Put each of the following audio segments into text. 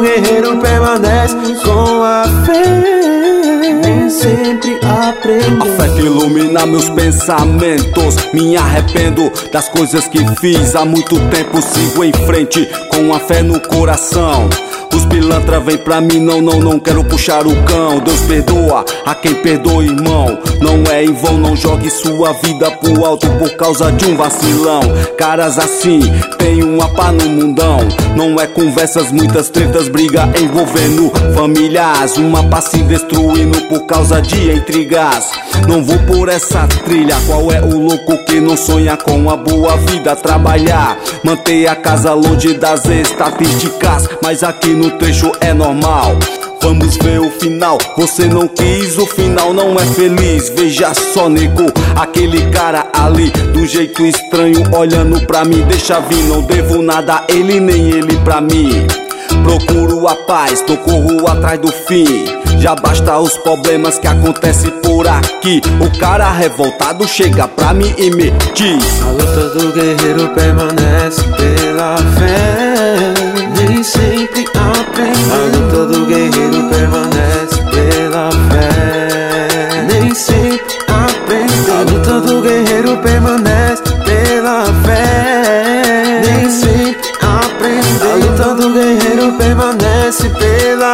do guerreiro permanece com a fé, nem sempre aprende. A fé que ilumina meus pensamentos, me arrependo das coisas que fiz. Há muito tempo sigo em frente com a fé no coração. Os pilantra vem pra mim, não quero puxar o cão. Deus perdoa a quem perdoa, irmão. Não é em vão, não jogue sua vida pro alto por causa de um vacilão. Caras assim, tem uma pá no mundão. Não é conversas, muitas tretas, briga envolvendo famílias. Uma pá se destruindo por causa de intrigas. Não vou por essa trilha, qual é o louco que não sonha com a boa vida? Trabalhar, manter a casa longe das estatísticas, mas aqui no trecho é normal. Vamos ver o final, você não quis, o final não é feliz. Veja só, nego, aquele cara ali, do jeito estranho, olhando pra mim. Deixa vir, não devo nada a ele, nem ele pra mim. Procuro a paz, tô corro atrás do fim. Já basta os problemas que acontecem por aqui. O cara revoltado chega pra mim e me diz: a luta do guerreiro permanece pela fé, nem sempre aprende. A luta do guerreiro permanece pela fé, nem sempre aprende. A luta do guerreiro permanece pela fé, nem sempre aprende. A luta do guerreiro permanece pela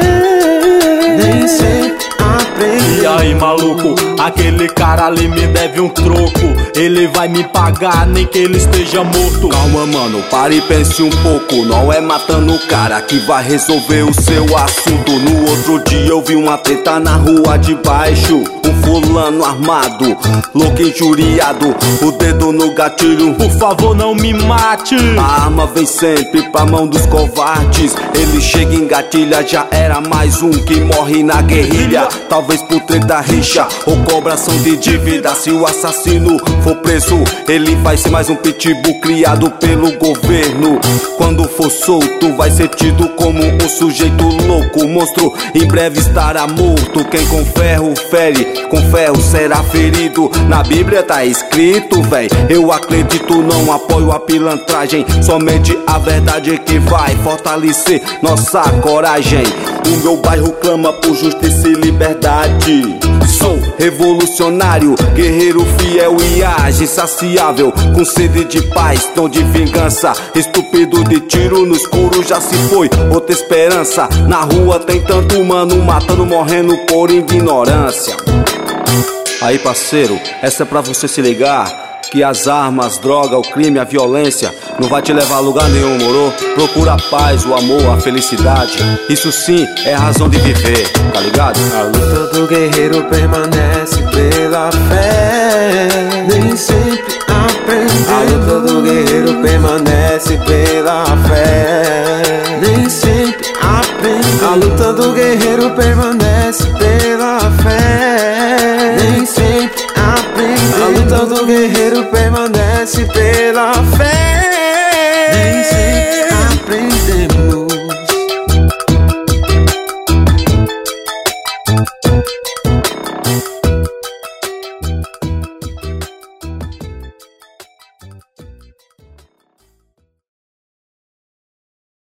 fé, nem sempre aprende. E aí, maluco, aquele cara ali me deve um troco. Ele vai me pagar, nem que ele esteja morto. Calma, mano, pare e pense um pouco. Não é matando o cara que vai resolver o seu assunto. No outro dia eu vi uma treta na rua de baixo. Um fulano armado, louco injuriado, o dedo no gatilho. Por favor, não me mate. A arma vem sempre pra mão dos covardes. Ele chega em gatilha, já era mais um que morre na guerrilha. Talvez por treta, rixa ou cobração de dívida. Se o assassino for preso, ele vai ser mais um pitbull criado pelo governo. Quando for solto, vai ser tido como um sujeito louco. Monstro em breve estará morto. Quem com ferro fere, com ferro será ferido. Na Bíblia tá escrito, véi. Eu acredito, não apoio a pilantragem. Somente a verdade é que vai fortalecer nossa coragem. O meu bairro clama por justiça e liberdade. Sou revolucionário, guerreiro fiel e age insaciável, com sede de paz, tom de vingança. Estúpido de tiro no escuro já se foi, outra esperança. Na rua tem tanto humano matando, morrendo por ignorância. Aí, parceiro, essa é pra você se ligar que as armas, droga, o crime, a violência não vai te levar a lugar nenhum, moro? Procura a paz, o amor, a felicidade. Isso sim é razão de viver, tá ligado? A luta do guerreiro permanece pela fé, nem sempre aprende. A luta do guerreiro permanece pela fé, nem sempre aprende. A luta do guerreiro permanece